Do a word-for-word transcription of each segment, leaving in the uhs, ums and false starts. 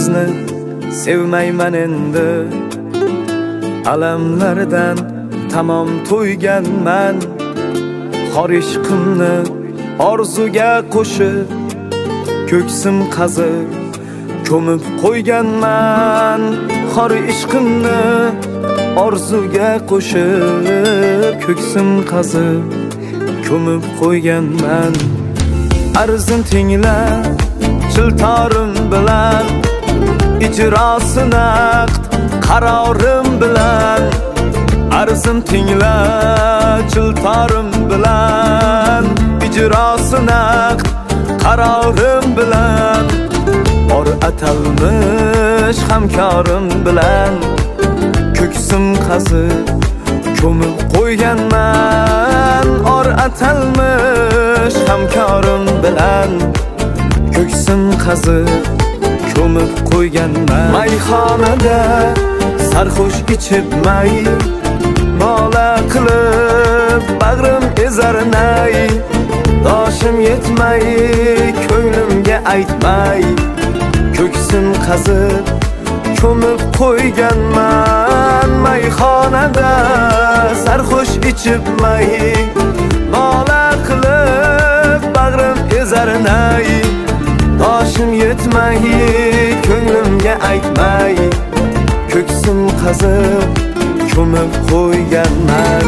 sizni sevmayman endi. Alamlardan tamom to'yganman. Xor ishqimni orzuga qo'shib ko'ksim qazib ko'mib qo'yganman. Xor ishqimni orzuga qo'shib ko'ksim qazib ko'mib qo'yganman. Arzim tingla chiltorim bilan, ijrosi naqd qarorim bilan. Arzim tingla chiltorim bilan, ijrosi naqd qarorim bilan. Or atalmish hamkorim bilan ko'ksim qazib ko'mib qo'yganman. Or atalmish hamkorim bilan ko'ksim qazib ko'mib qo'yganman. Mayxonada sarxush ichib may, nola qilib bag'rim ezar nay. Doshim yetmay ko'nglimga aytmay ko'ksim qazib ko'mib qo'yganman. Mayxonada sarxush ichib may, nola qilib bag'rim ezar nay. Doshim yetmay ko'nglimga aytmay ko'ksim qazib ko'mib qo'yganman.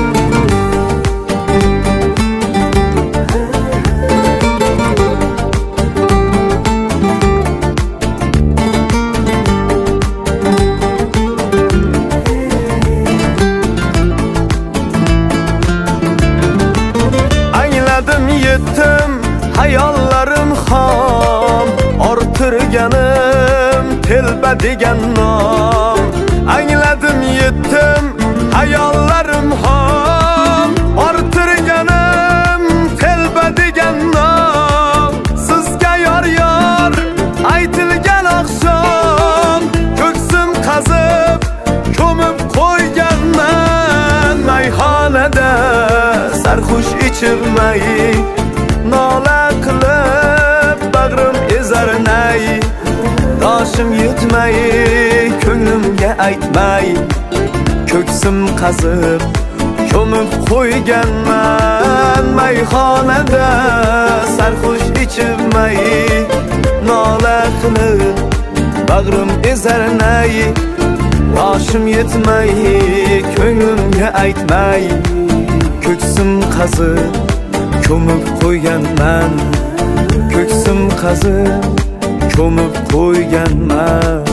Angladim yetdim hayollarim xom, ortirganim telba degan nom. Angladim yetdim hayollarim xom, ortirganim telba degan nom. Sizga yor yor aytilgan oqshom ko'ksim qazib ko'mib qo'yganman. Mayxonada sarxush ichirmay, nola qilib bag'rim ezar nay. Doshim yetmay ko'nglimga aytmay ko'ksim qazib ko'mib qo'yganman. Mayxonada sarxush ichirmay, nola qilib bag'rim ezar nay. Doshim yetmay ko'nglimga aytmay ko'ksim qazib ko'mib qo'yganman. Ko'ksim qazib ko'mib qo'yganman.